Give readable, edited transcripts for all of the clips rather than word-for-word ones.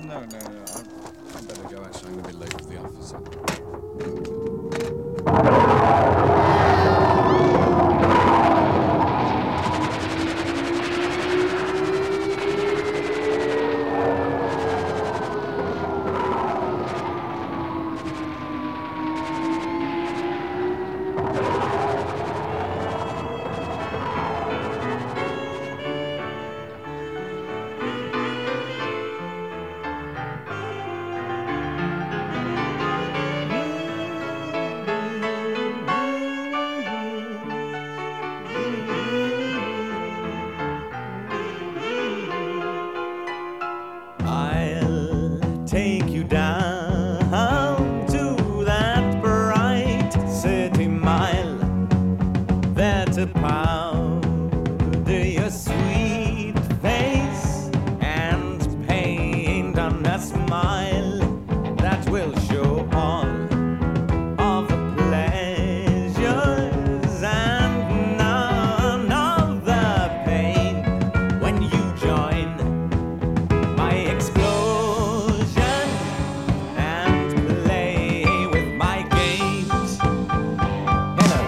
No. I better go, actually. I'm going to be late for the office. I'll take you down to that bright city mile there to powder your sweet face and paint on a smile that will show all of the pleasures and none of the pain when you join my explosion and play with my games. Hello.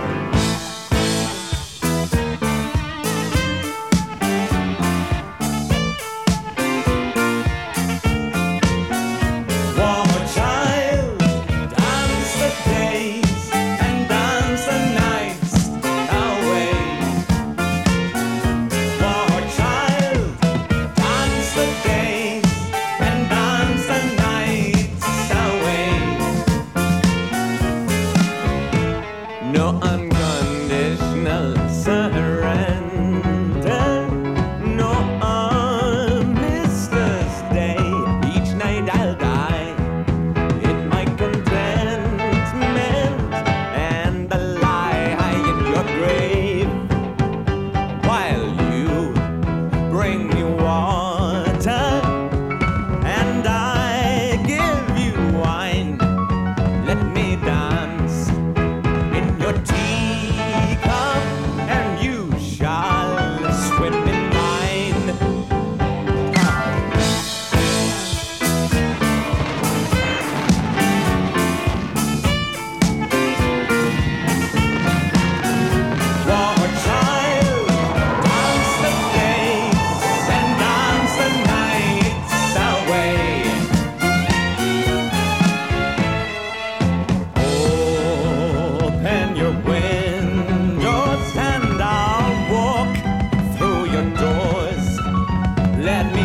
Warmer child, dance the days and dance the nights away. Warmer child, dance the days and dance the nights away. No unconditional surrender, no armistice day. Each night I'll die in my contentment and lie high in your grave while you bring me water and I give you wine. Let me dance in your teacup and you shall swim in mine. Warmer child, dance the days and dance the nights away. Open your windows and I'll walk through your doors. Let me